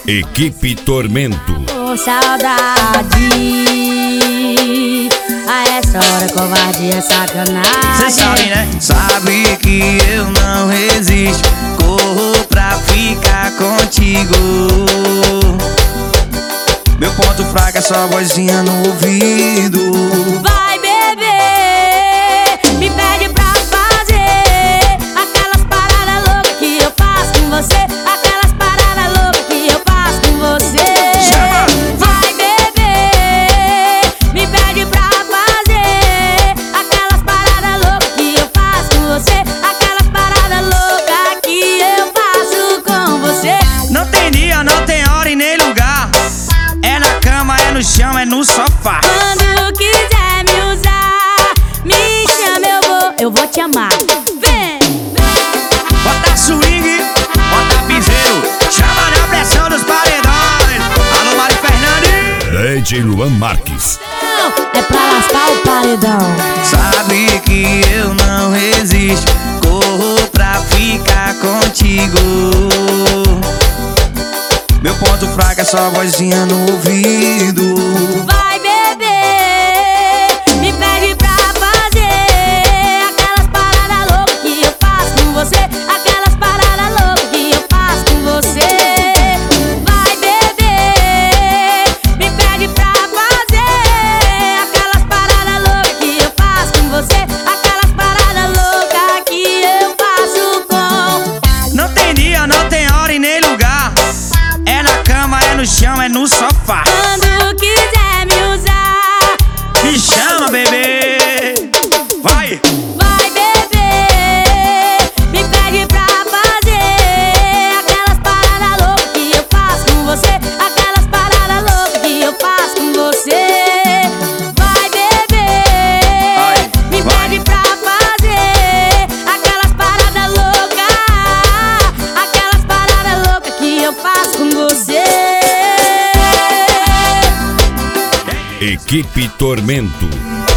Equipe Tormento. Ô saudade, a essa hora covardia é sacanagem. Cê sabe, né? Sabe que eu não resisto, corro pra ficar contigo. Meu ponto fraco é só vozinha no ouvido. Vai beber, me pede pra fazer aquelas paradas loucas que eu faço com você. Aquelas paradas loucas que eu faço com você. Vai beber, me pede pra fazer aquelas paradas loucas que eu faço com você. Aquelas paradas loucas que eu faço com você. Não tem dia, não tem hora e nem lugar. É na cama, é no chão, é no sofá. Quando quiser me usar, me chama, eu vou te amar. Vem! Bota swing, bota piseiro, chama na pressão dos paredões. Alô, Mari Fernandes. DJ Luan Marques. Não, é pra lascar o paredão. Sabe que eu não resisto, corro pra ficar contigo. Meu ponto fraco é só vozinha no ouvido. Vai beber, me pede pra fazer aquelas paradas loucas que eu faço com você. Aquelas paradas loucas que eu faço com você. Vai beber, me pede pra fazer aquelas paradas loucas que eu faço com você. Aquelas paradas loucas que eu faço com. Não tem dia, não tem hora e nem lugar. É na cama, é no chão, é no sofá. Quando quiser me usar, Me chama, bebê. Vai! vai beber, me pede pra fazer aquelas paradas loucas que eu faço com você. Aquelas paradas loucas que eu faço com você. Vai beber, me pede pra fazer aquelas paradas loucas. Aquelas paradas loucas que eu faço com você. Equipe Tormento.